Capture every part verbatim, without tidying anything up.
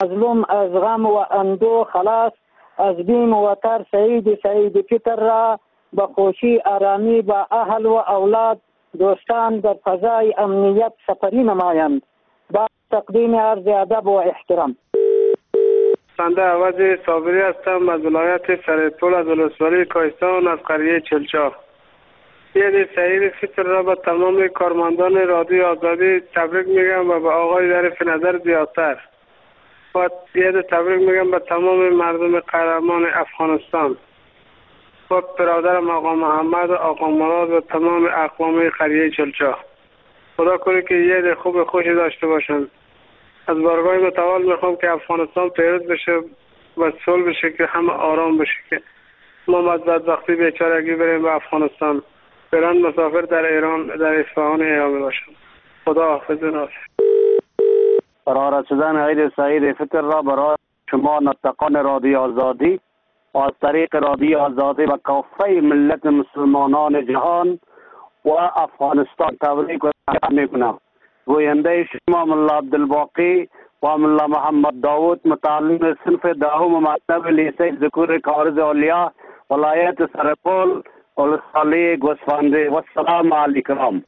مظلوم از غم و اندوه خلاص، از بیم و تر سعید سعید فطر را به خوشی آرامی با اهل و اولاد دوستان در فضای امنیت سپری نمایند. با تقدیم عرض ادب و احترام. بنده عوض صابری هستم از ولایت سرپول از ولسوالی کوهستان از قریه چلچا. عید سعید فطر را به تمام کارمندان رادیو آزادی تبریک میگم و به آقای ظریف نظر زیادتر و عید تبریک میگم به تمام مردم قهرمان افغانستان و برادرم آقا محمد و آقا مراد و تمام اقوام قریه چلچا. خدا کنه که عید خوب خوشی داشته باشند. از بارگاه متعال میخوام که افغانستان پیروز بشه و صلح بشه که همه آرام بشه که ما از بدبختی بیچارگی بریم به افغانستان. بران مسافر در ایران در اصفهان ایام باشم. خدا حافظ ناصر. فرا رسیدن عید سعید فطر را برای شما نطقان رادیو آزادی از طریق رادیو آزادی و کافه ملت مسلمانان جهان و افغانستان تبریک و تهنیت میکنم. گوینده شما ملا عبدالباقی و ملا محمد داود متعلم صنف دهم مکتب لیسه ذکور کارز اولیا ولایت سرپول ولسوالی گوسفندی. و السلام علیکم.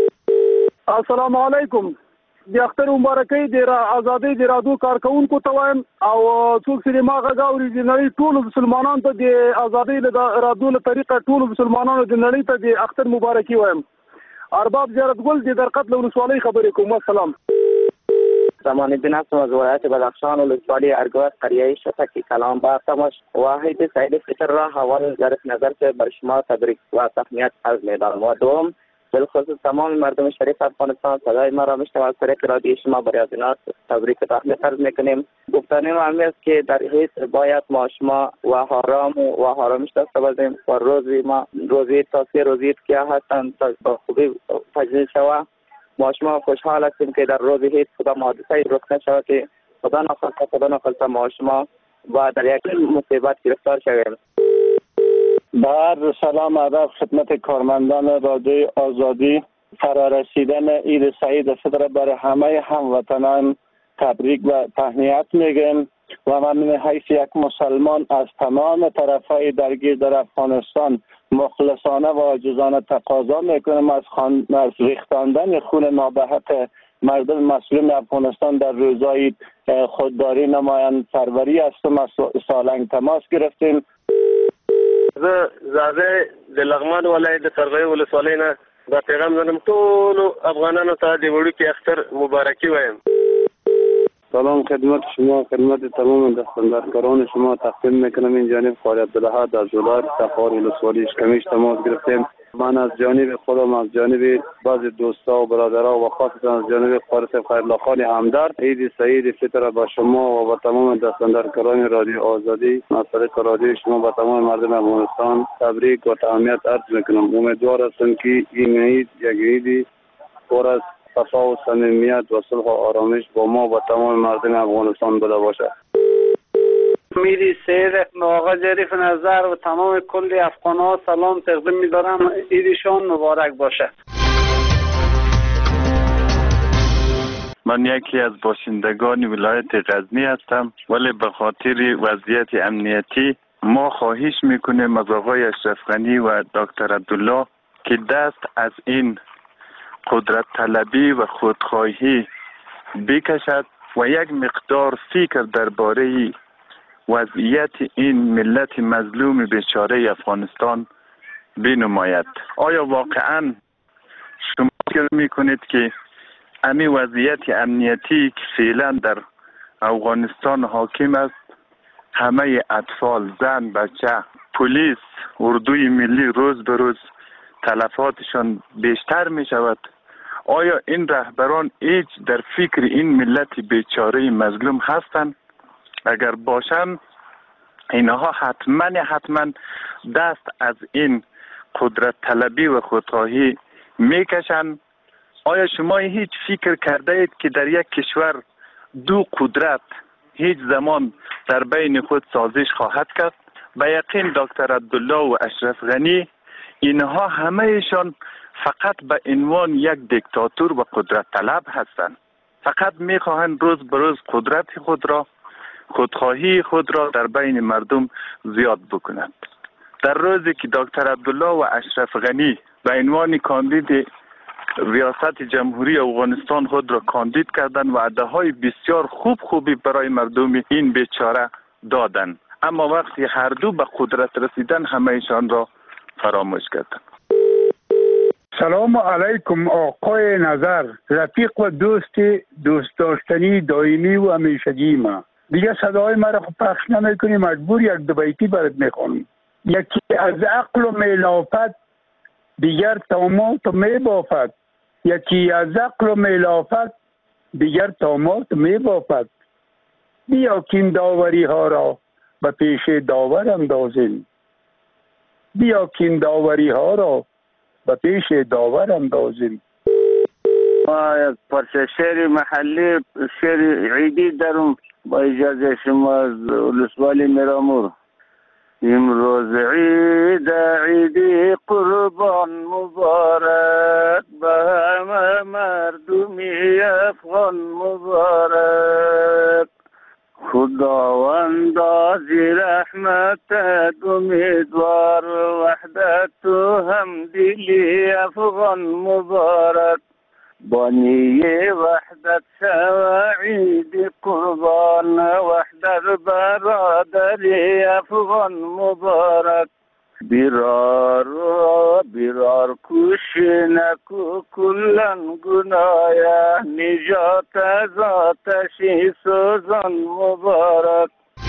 السلام علیکم. د اختر مبارکي د آزادۍ د رادیو کارکونکو ته وایم او څوک چې ما غږ اوري د نړۍ ټول مسلمانانو ته د آزادۍ د رادیو له طریقه ټول مسلمانانو د نړۍ ته د اختر مبارکي وایم. ارباب زیارت گل د درقد له ولسوالۍ خبرې کوم. السلام. زمان الدین هستم از ولایت بدخشان ولسوالی ارگوات قریه شتکی کلام با تماش. واحد سعید فطر را حوال ظریف نظر سے بر شما تبریک و تهنیت عرض می‌دارم و دوم بالخصوص تمام مردم شریف افغانستان صدای ما را میشنوند از طریق رادیو شما برای حضرات تبریک و تهنیت عرض میکنیم. گفتنی معلوم است که در حیث باید ما شما و حرام و حرامش داشته باشیم و روزی ما روزی تا سه روزی که هستند تا خوبی تجلیل شود. ما شما خوشحال هستیم که در روز هیچ کدام حادثه رخ نشود که خدا نخواسته خدا نخواسته ما شما و در یک مصیبت گرفتار شویم. بر سلام ادب خدمت کارمندان رادیو آزادی. فرارسیدن عید سعید فطر برای همه هموطنان تبریک و تهنیت میگم و من من حیث یک مسلمان از تمام طرفهای درگیر در افغانستان مخلصانه و عاجزانه تقاضا میکنم از, خان... از ریختاندن خون نابحق مردم مظلوم افغانستان در روزهای خودداری نمایند. پروری هستم از سالنگ تماس گرفتیم. زه زاده د لغمان ولایت د سرغوی ولسوالۍ نه دا پیغام زنم ټولو افغانانو ته د وړوکي اختر مبارکي وایم. سلام خدمت شما، خدمت تمام دستاندرکاران شما تقدیم میکنم. این جانب خالد عبدالاحد از ولایت تخار ولسوالی اشکمیش تماس گرفتیم. من از جانب خودم از جانب بعضی دوستا و برادرها و خاصتا از جانب فارس خیرالله خان همدرد عید سعید فطر با شما و با تمام دستاندرکاران رادیو آزادی از طریق رادیو شما با تمام مردم افغانستان تبریک و تهنیت عرض میکنم. امیدوار هستم که این عید یک عیدی پر از صفا و صمیمیت و صلح و آرامش با ما و تمام مردم افغانستان بوده باشه. میری سید آقا ظریف نظر و تمام کل افغان‌ها سلام تقدیم می‌دارم. عیدشان مبارک باشه. من یکی از باشندگان ولایت غزنی هستم، ولی به خاطر وضعیت امنیتی ما خواهش میکنیم از آقای اشرف غنی و دکتر عبدالله که دست از این قدرت طلبی و خودخواهی بکشد و یک مقدار فکر درباره وضعیت این ملت مظلوم بیچاره افغانستان بنماید. آیا واقعا شما فکر میکنید که امی وضعیت امنیتی که فعلا در افغانستان حاکم است، همه اطفال، زن، بچه، پلیس، اردوی ملی روز به روز تلفاتشان بیشتر می شود؟ آیا این رهبران هیچ در فکر این ملت بیچاره مظلوم هستند؟ اگر باشند اینها حتما حتما دست از این قدرت طلبی و خودخواهی میکشند. آیا شما هیچ فکر کرده اید که در یک کشور دو قدرت هیچ زمان در بین خود سازش خواهد کرد؟ به یقین دکتر عبدالله و اشرف غنی اینها همهشان فقط به عنوان یک دیکتاتور و قدرت طلب هستند. فقط میخواهند روز به روز قدرت خود را خودخواهی خود را در بین مردم زیاد بکنند. در روزی که دکتر عبدالله و اشرف غنی به عنوان کاندید ریاست جمهوری افغانستان خود را کاندید کردند و وعده‌های بسیار خوب خوبی برای مردم این بیچاره دادند، اما وقتی هر دو به قدرت رسیدن همه‌شان را فراموش کردند. سلام علیکم آقای نظر، رفیق و دوست دوست داشتنی دائمی و همیشگی ما. دیگه صدای مرا خب پخش نمیکنی، مجبور یک دو بیتی برات میخوانم. یکی از عقل و میلافت دیگر طامات و میبافد، یکی از عقل و میلافت دیگر طامات و میبافد. بیا که این داوری ها را به پیش داور اندازیم، بیا که این داوری ها را به پیش داور اندازیم. ما یک پرچه شعر محلی شعر عیدی دارم با اجازه شما از ولسوالی میرامور. امروز عید عیدی قربان مبارک، به همه مردمی افغان مبارک. خداوند از رحمتت امیدوار، وحدت و همدلی افغان مبارک. بانی وحدت شو عید قربان، وحدت برادری افغان مبارک. بیرار بیرار کشی نکو کلن گنایا، نجات از آتشی سوزان مبارک.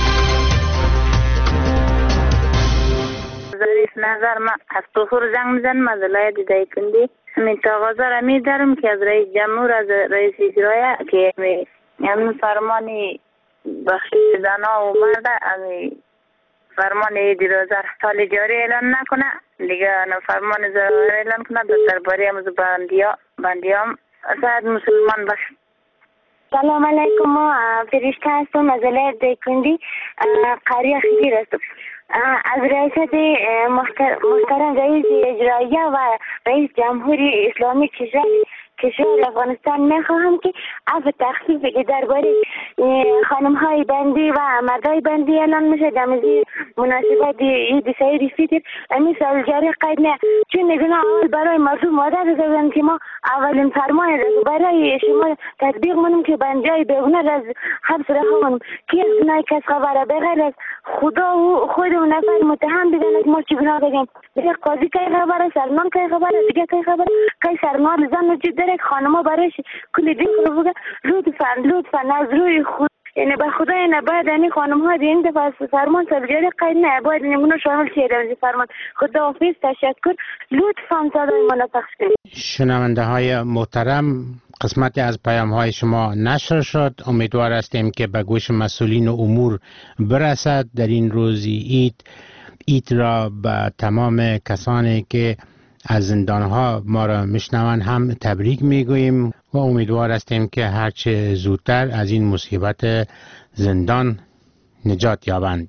ظریف نظر ما از طهور زنگ میزن مزلای دیدای کندی همین تقاضا را میدارم که از رئیس جمهور، از رئیس اجرایی که همین فرمانی بخشش زنا و مرد همین فرمان دیروزه سال جاری اعلان نکنه دیگه، فرمان ضرور اعلان کنه به درباره امروز بندیا بندیام سعد مسلمان باش. سلام علیکم، ما فرشته هستم از ولایت دیکندی، قریه خیلی هستم. از ریاست محترم رئیس اجرایی و رئیس جمهوری اسلامی کشور کشور افغانستان میخواهم که عفو تخفیفی که درباره خانم های بندی و مردای بندی اعلان میشه در مناسبت عید سعید فطر امی سال جاری قید نه، چون میگن اول برای مردم عادت دادن که ما اولین فرمان را برای شما تطبیق منم که بندیای بیگناه از حبس رها کنم که از گناه کس خبره بغیر از خدا و خود و نفر متهم بدن که ما چی گناه داریم. دیگه قاضی که خبره، سرمان که خبره، دیگه که خبره که سرمان زن وجود داره، خانم‌ها برایش کلی دین رو بگه لطفاً لطفاً از روی خود یعنی به خدا این باید این خانم‌ها این دفعه فرمان سالگرد قید نه باید نمونه شامل شه در فرمان. خدا حافظ، تشکر، لطفاً صدای ما پخش کنید. شنونده های محترم، قسمتی از پیام های شما نشر شد. امیدوار هستیم که به گوش مسئولین امور برسد. در این روزی عید عید را به تمام کسانی که از زندانها ما را میشنوند هم تبریک میگوییم و امیدوار هستیم که هرچه زودتر از این مصیبت زندان نجات یابند.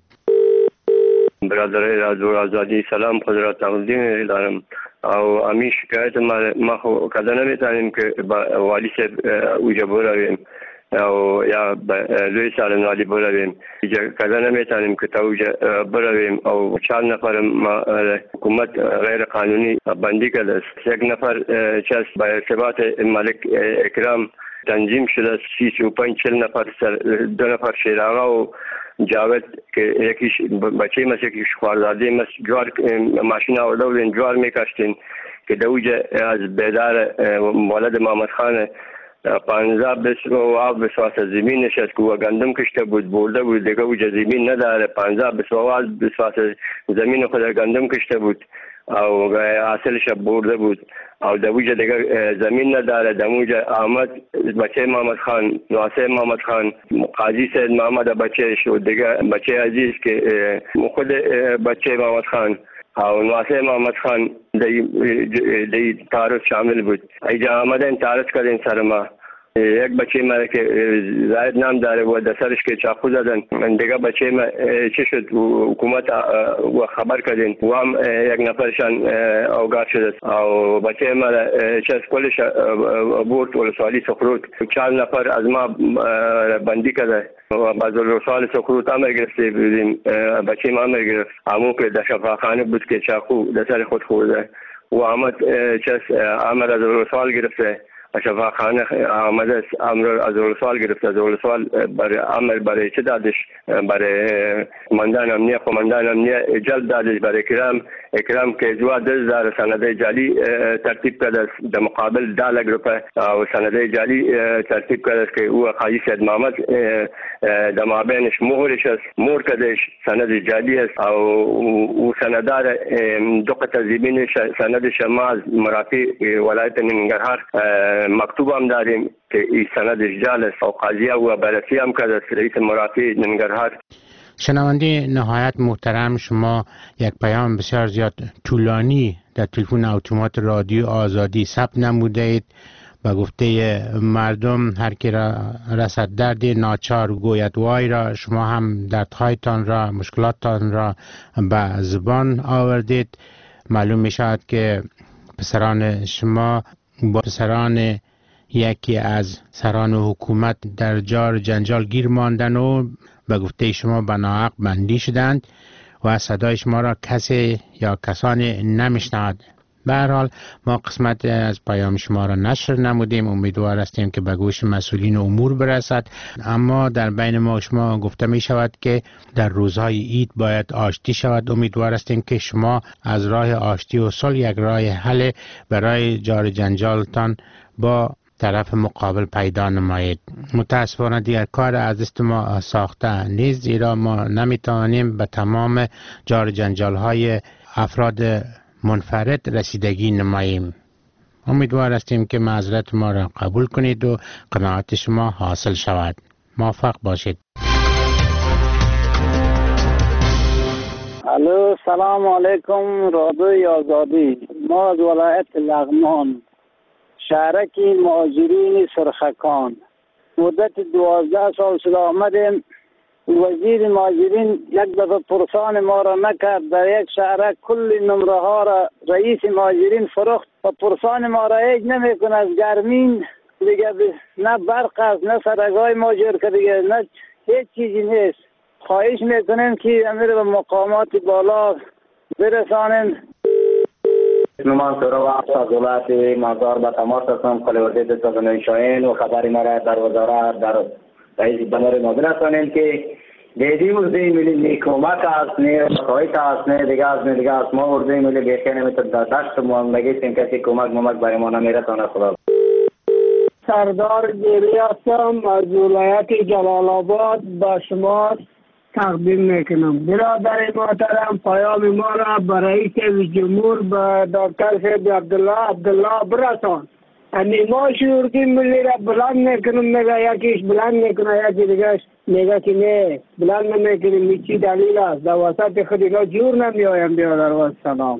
برادرای رادیو آزادی سلام، خود را تقدیم دارم. او امی شکایت ما ما خو کدا نمیتونیم که با والی صاحب اوجا برویم او یا لوی سالن والی برویم، کدا نمیتونیم که تا اوجا برویم او چهار نفر ما حکومت غیر قانونی بندی کرده است. یک نفر چاس با ارتباط ملک اکرام تنظیم شده، سی و پنج چل نفر سر دو نفر شیراغا و جاوید که یکیش بچه ماست یکیش خوارداده ماست، جوار ماشین آورده بودن جوار میکشتین که دوجه از بیدار ولد محمد خان پانزده بس و آب بسواس زمین نشست که و گندم کشته بود برده بود دیگه اوجه زمین نداره، پانزده بس و آب بسواس زمین خود گندم کشته بود او حاصلش برده بود او دوجه دیگه زمین نداره. دموجه آمد بچه محمد خان، نواسه محمد خان، قاضی سید محمد بچه شد دیگه بچه عزیز که خود بچه محمد خان او نواسه محمد خان دی دی تعارف شامل بود. ایجا آمدن تعارف کردن سر ما یک بچه ما که زاید نام داره و در سرش که چاقو زدن، دیگه بچه ما چه شد حکومت و خبر کردین و هم یک نفرشان اوگار شده و بچه ما چه از کلش بورد ولسوالی سخروت چهار نفر از ما بندی کرده و بعد ولسوالی سخروت امر گرفته بودیم، بچه ما امر گرفت همون که در شفاخانه بود که چاقو در سر خود خورده و آمد چه امر از ولسوال گرفته شفاخانه آمد امر از ولسوال گرفته، از ولسوال برای امر برای چه دادش برای قماندان امنیه قماندان امنیه جلب دادش برای اکرام اکرام که جوا دز دار سنده جعلی ترتیب کرده در مقابل دال گروپه و سنده جعلی ترتیب کرده که او قاضی سید محمد در مابینش مهرش است مهر کردش سند جعلی است و او سندار دو قطع زیبین سند شماز مرافی ولایت ننگرهار مکتوب هم داریم که این سندش جعل است و قاضی و بررسی هم کرده رئیس مرافی ننگرهار. شنونده نهایت محترم، شما یک پیام بسیار زیاد طولانی در تلفن اتومات رادیو آزادی ثبت نموده اید و گفته مردم هر کی را رسد درد ناچار گوید وای را، شما هم دردهایتان را مشکلاتتان را به زبان آوردید. معلوم می شود که پسران شما با پسران یکی از سران حکومت در جار جنجال گیر ماندن و به گفته شما به ناحق بندی شدند و صدای شما را کسی یا کسانی نمیشنود. به هر حال ما قسمت از پیام شما را نشر نمودیم، امیدوار هستیم که به گوش مسئولین امور برسد. اما در بین ما شما گفته می شود که در روزهای عید باید آشتی شود. امیدوار هستیم که شما از راه آشتی و صلح یک راه حل برای جار جنجالتان با طرف مقابل پیدا نمایید. متاسفانه دیگر کار از دست ما ساخته نیست، زیرا ما نمیتوانیم به تمام جار جنجال های افراد منفرد رسیدگی نماییم. امیدوار هستیم که معذرت ما را قبول کنید و قناعت شما حاصل شود. موفق باشید. الو، سلام علیکم رادیوی آزادی. ما از ولایت لغمان، شهرک مهاجرین سرخکان، مدت دوازده سال شده آمدیم. وزیر مهاجرین یک دفعه پرسان ما را نکرد. در یک شهرک کل نمره ها را رئیس مهاجرین فروخت و پرسان ما را هیچ نمیکنه. از گرمین دیگه نه برق است نه سرگای ماجر که دیگه نه هیچ چیزی نیست. خواهش میکنیم که امیر به مقامات بالا برسانیم. نمان سرو افسا دولت مزار به تماس هستم خلیوردی دستان شاین و خبری مرا در وزارت در رئیس دمار نادر هستانیم که دیدی ورزی ملی نیکومت است نه خواهیت است نه دیگه است نه دیگه است ما ورزی ملی بیخی نمیتون در دشت مهمگیستیم کسی کمک ممک برای ما نمیرسانه. خدا سردار گیری هستم از ولایت جلال آباد با شما تقدیم میکنم. برادر محترم پیام ما را به رئیس جمهور به دکتر سید عبدالله عبدالله برسان. امی ما شورتی ملی را بلند میکنم، میگه یکیش بلند میکنه یکی دیگهش میگه که نه بلند نمیکنیم. میچی دلیل است؟ در وسط خود اینا جور نمیایم. برادر و سلام.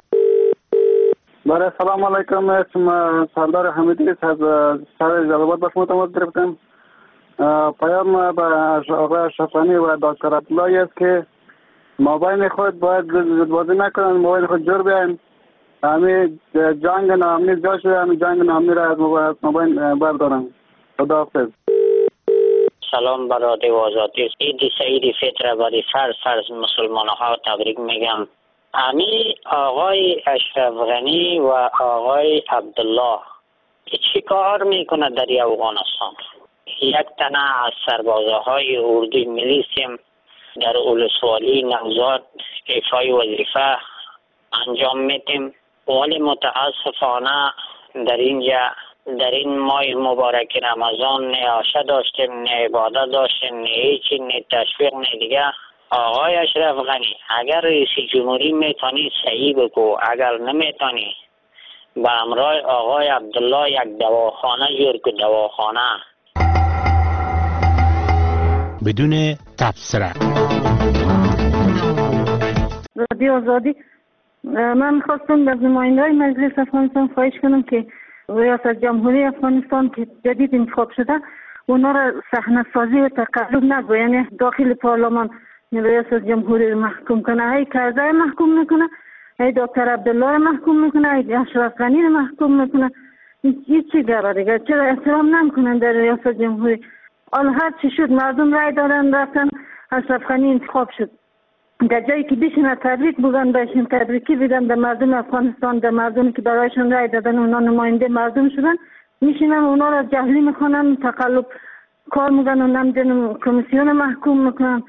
برای سلام علیکم، اسم سردار حمیدی از شهر جلال‌آباد به شما تماس گرفتم. پیام به آقای شفانی و دکتر عبدالله است که مابین خود باید زدبازی نکنن، مابین خود جور بیاین. همین جنگ نامنی جا شده، همین جنگ نامنی را از مابین بردارن. خداحافظ. سلام برادر آزادی. عید سعید فطر برای فرض فرض مسلمان ها تبریک میگم. امی آقای اشرف غنی و آقای عبدالله چی کار میکنه در افغانستان؟ یک تنه از سربازه های اردوی ملیسیم در ولسوالی نوزاد ایفای وظیفه انجام میتیم، ولی متاسفانه در اینجا در این ماه مبارک رمضان نه آشه داشتیم، نه عبادت داشتیم، نه هیچی، نه تشویق، نه دیگه. آقای اشرف غنی اگر رئیس جمهوری میتونی صحیح بگو، اگر نمیتونی به همراه آقای عبدالله یک دواخانه جور که دواخانه بدون تبصره. رادیو آزادی، من خواستم از نماینده های مجلس افغانستان خواهش کنم که ریاست جمهوری افغانستان که جدید انتخاب شده اونا را صحنه سازی و تقلب نگو، یعنی داخل پارلمان ریاست جمهوری رو محکوم کنه، ای کرزی محکوم میکنه، ای دکتر عبدالله محکوم میکنه، ای اشرف غنی رو محکوم میکنه. این چی گره دیگه؟ چرا احترام نمیکنن در ریاست جمهوری؟ حالا هر چی شد مردم رای دادن رفتن اشرف غنی انتخاب شد. در جایی که بشینه تبریک بگن بهشون تبریکی بدن در مردم افغانستان، در مردمی که برایشون رای دادن اونا نماینده مردم شدن، میشینن اونا را جهلی میکنن، تقلب کار میگن و نمیدونم کمیسیون محکوم میکنن.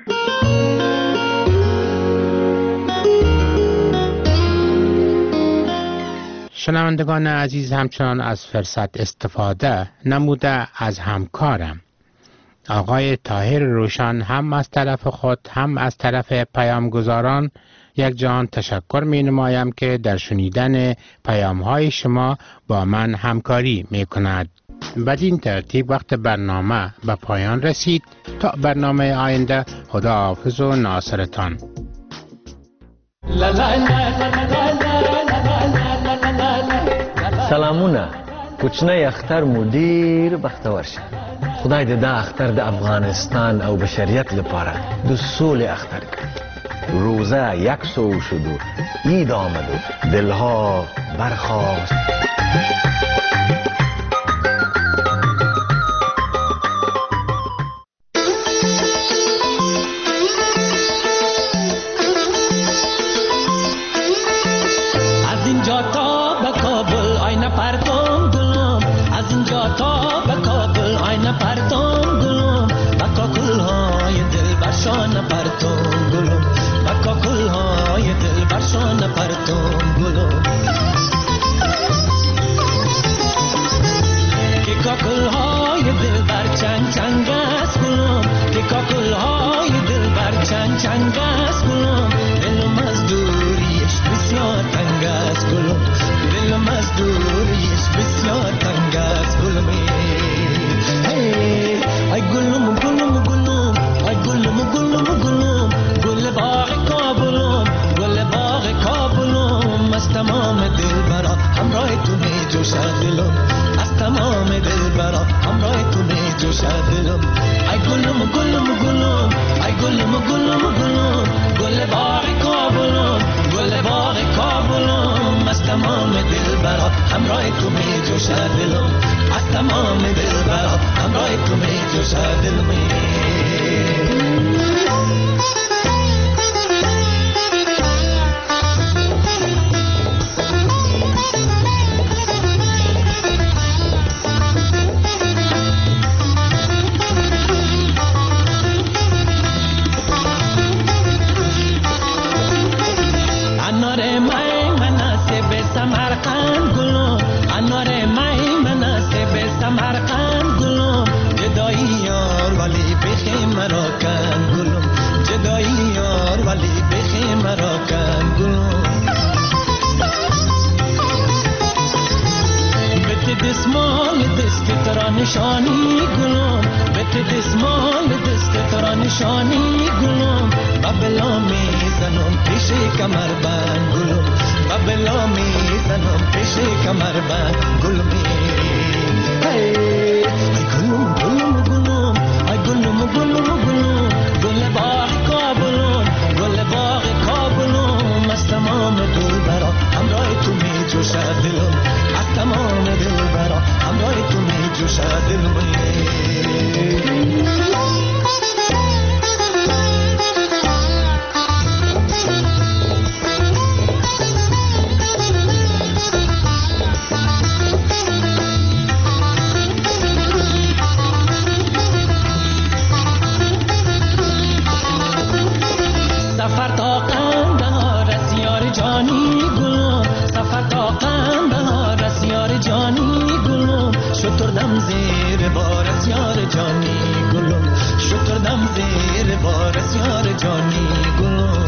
شنوندگان عزیز، همچنان از فرصت استفاده نموده از همکارم آقای طاهر روشن هم از طرف خود هم از طرف پیامگزاران یک جهان تشکر می نمایم که در شنیدن پیام های شما با من همکاری می کند. بدین ترتیب وقت برنامه به پایان رسید. تا برنامه آینده، خداحافظ و ناصرتان. سلامونه، کوچنی اختر مدیر بختور شه. خدای دې دا اختر د افغانستان او بشریت لپاره د سولې اختر کړي. روزه یک سو شد و عید آمد و دلها برخاست. از اینجا تا به کابل آینه پرتم گلم، از اینجا تا به کابل آینه پرتم گلم، با کاکل‌های دل برشان پرتم گلم، با کاکل‌های دل برشان پرتم گلم. که کاکل‌های دل بر چنگ چنگ است گلم، که کاکل‌های دل بر چنگ چنگ است گلم. دلم از دوریش بسیار تنگ است گلم، دلم از دوریش بسیار تنگ است گلم. ای گلم گلم گلم، ای گلم گلم گلم، گل باغ کابلم، گل باغ کابلم. از تمام دل برا همراه تو می جوشد دلم، از تمام دل برا همراه تو می جوشد دلم. ای گلم گلم گلم، ای گلم گلم گلم، گل باغ کابلم، گل باغ کابلم. از تمام دل برا همراه تو می جوشد دلم، از تمام دل برا همراه تو می جوشد دلم. انار مای مناسب سمرقند گلم، انار مای مناسب سمرقند گلم. جدایی یار ولی بخی مرا کن گلم، جدایی یار ولی بخی مرا کن گلم. بت دسمال دست ترا نشانی گلم، بت دسمال دست ترا نشانی گلم. بابلا می زنم پیش کمر بند گلم، بابلا می زنم پیش کمر بند گلم. ای گلم گلم گلم، ای گلم گلم گلم، گل باغ کابلم، گل باغ کابلم. از تمام دل برا همراه تو می جوشد دلم، از تمام دل برا همراه تو می جوشد دلم. سفر تا قندهار است یار جانی گلم، سفر تا قندهار است یار جانی گلم. شتردم زیر بار است یار جانی گلم، شتردم زیر بار است یار جانی گلم.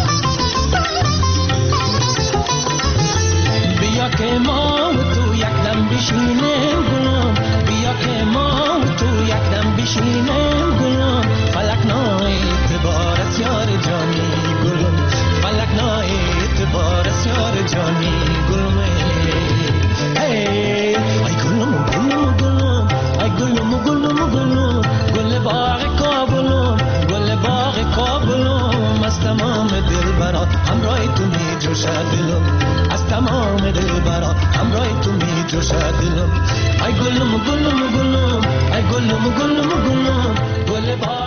بیا که ما و تو یک دم بشینیم گلم، بیا که ما و تو یک دم بشینیم گلم. فلک نای اعتبار است یار جانی گلم، فلک نای اعتبار است یار جانی گلم. ای جوش دلم ای گلم گلم گلم ای گلم گلم گلم گل با